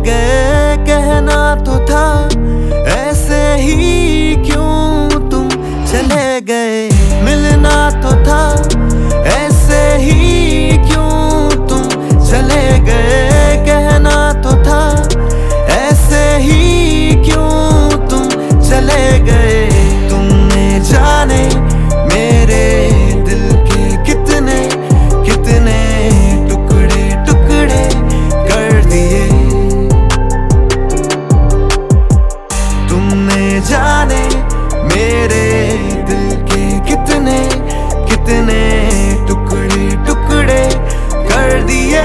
गए, कहना तो था ऐसे ही क्यों तुम चले गए। मिलना तो था ऐसे ही क्यों तुम चले गए। कहना तो था ऐसे ही क्यों तुम चले गए। तुमने जाने मेरे दिल के कितने कितने टुकड़े टुकड़े कर दिए। तुमने जाने मेरे दिल के कितने कितने टुकड़े टुकड़े कर दिए।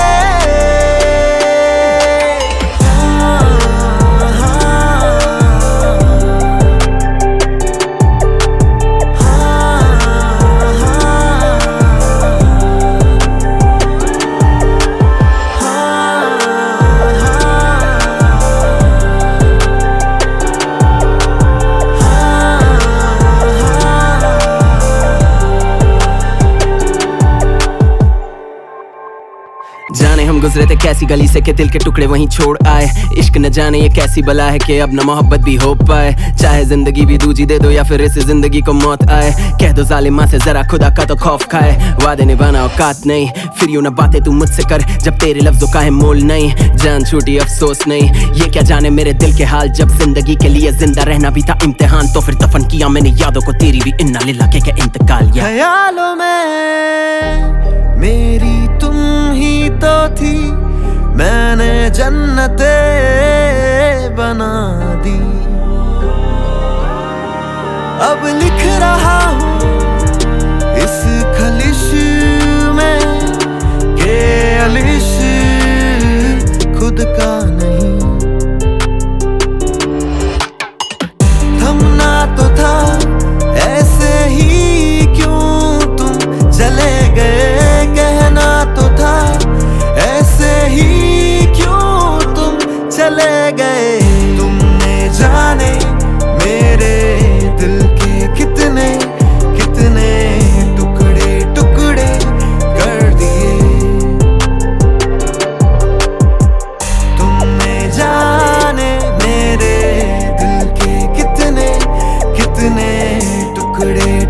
जाने हम गुजरे थे कैसी गली से कि दिल के टुकड़े वहीं छोड़ आए। इश्क न जाने ये कैसी बला है कि अब न मोहब्बत भी हो पाए। चाहे जिंदगी भी दूजी दे दो या फिर इस जिंदगी को मौत आए। कह दो जालिमा से जरा खुदा का तो खौफ खाए। वादे निभाना औकात नहीं, फिर यूं न बातें तू मुझसे कर जब तेरे लफ्जों का है मोल नहीं। जान छूटी अफसोस नहीं, ये क्या जाने मेरे दिल के हाल। जब जिंदगी के लिए जिंदा रहना भी था इम्तिहान तो फिर दफन किया मैंने यादों को तेरी भी इन्ना लिल्ला के इंतकाल। ख्यालों में मेरी तुम ही तो थी, मैंने जन्नते बना दी। अब लिख रहा हूँ इस खलिश में के अलिश खुद का नहीं। थमना तो था ऐसे ही क्यों तुम चले गए। कहना तो था ऐसे ही क्यों तुम चले गए। तुमने जाने मेरे दिल के कितने कितने टुकड़े टुकड़े कर दिए। तुमने जाने मेरे दिल के कितने कितने टुकड़े